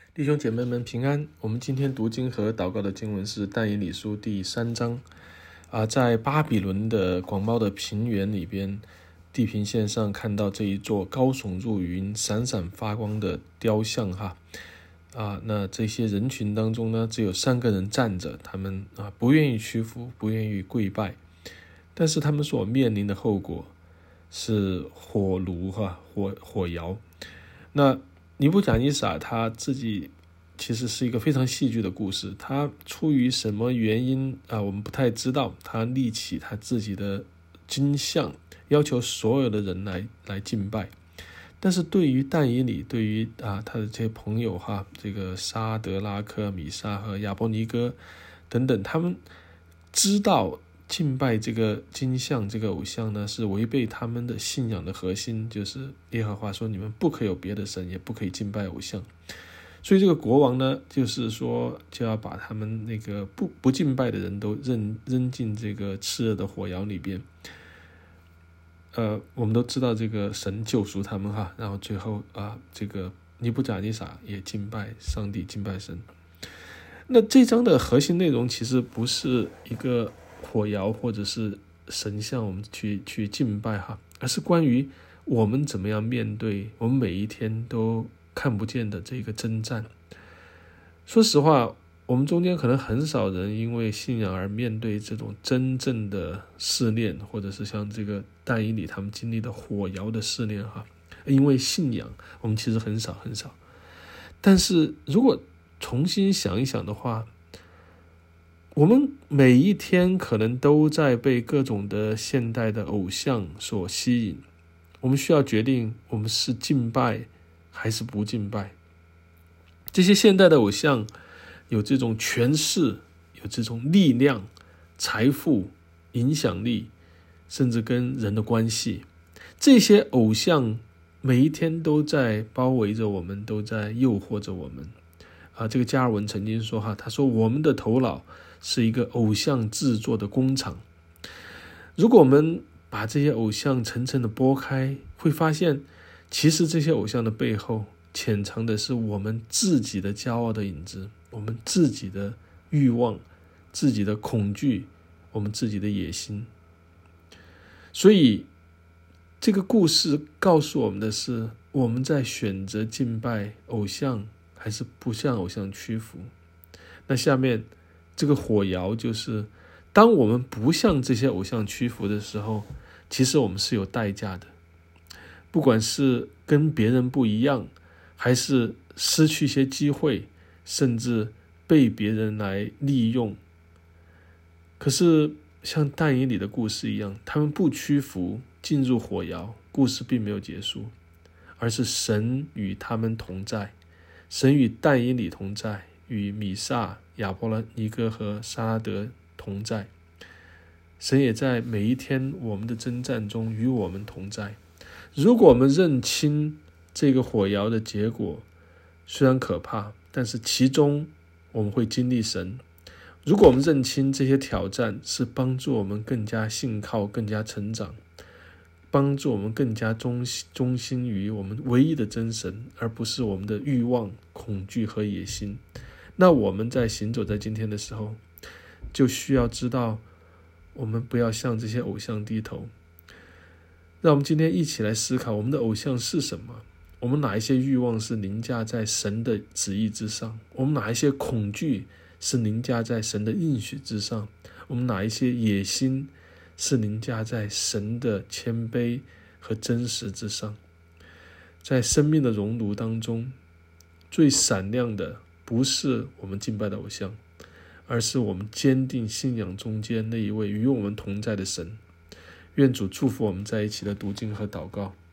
弟兄姐妹们平安。我们今天读经和祷告的经文是但以理书第3章。在巴比伦的广袤的平原里边，地平线上看到这一座高耸入云、闪闪发光的雕像那这些人群当中呢，只有3个人站着，他们不愿意屈服，不愿意跪拜，但是他们所面临的后果是火炉火窑。那尼布甲尼撒他自己其实是一个非常戏剧的故事，他出于什么原因我们不太知道，他立起他自己的金像，要求所有的人来敬拜。但是对于但以理，对于他的这些朋友这个沙德拉克、米沙和亚伯尼哥等等，他们知道敬拜这个金像这个偶像呢，是违背他们的信仰的核心，就是耶和华说你们不可有别的神，也不可以敬拜偶像。所以这个国王呢，就是说就要把他们那个不敬拜的人都扔进这个炽热的火窑里边。我们都知道这个神救赎他们然后最后这个尼布甲尼撒也敬拜上帝，敬拜神。那这章的核心内容其实不是一个火窑或者是神像我们去敬拜而是关于我们怎么样面对我们每一天都看不见的这个征战。说实话，我们中间可能很少人因为信仰而面对这种真正的试炼，或者是像这个但以理他们经历的火窑的试炼因为信仰我们其实很少。但是如果重新想一想的话，我们每一天可能都在被各种的现代的偶像所吸引，我们需要决定我们是敬拜还是不敬拜。这些现代的偶像有这种权势，有这种力量、财富、影响力，甚至跟人的关系。这些偶像每一天都在包围着我们，都在诱惑着我们。这个加尔文曾经说他说我们的头脑是一个偶像制作的工厂。如果我们把这些偶像层层的剥开，会发现其实这些偶像的背后潜藏的是我们自己的骄傲的影子，我们自己的欲望，自己的恐惧，我们自己的野心。所以这个故事告诉我们的是，我们在选择敬拜偶像还是不向偶像屈服。那下面这个火窑就是当我们不向这些偶像屈服的时候，其实我们是有代价的，不管是跟别人不一样，还是失去一些机会，甚至被别人来利用。可是像但以理的故事一样，他们不屈服，进入火窑，故事并没有结束，而是神与他们同在，神与但以理同在，与米沙、亚伯尼哥和沙拉德同在。神也在每一天我们的征战中与我们同在。如果我们认清这个火窑的结果，虽然可怕，但是其中我们会经历神。如果我们认清这些挑战是帮助我们更加信靠，更加成长，帮助我们更加忠心于我们唯一的真神，而不是我们的欲望、恐惧和野心，那我们在行走在今天的时候，就需要知道我们不要向这些偶像低头。让我们今天一起来思考，我们的偶像是什么？我们哪一些欲望是凌驾在神的旨意之上？我们哪一些恐惧是凌驾在神的应许之上？我们哪一些野心是凌驾在神的谦卑和真实之上？在生命的熔炉当中，最闪亮的不是我们敬拜的偶像，而是我们坚定信仰中间那一位与我们同在的神。愿主祝福我们在一起的读经和祷告。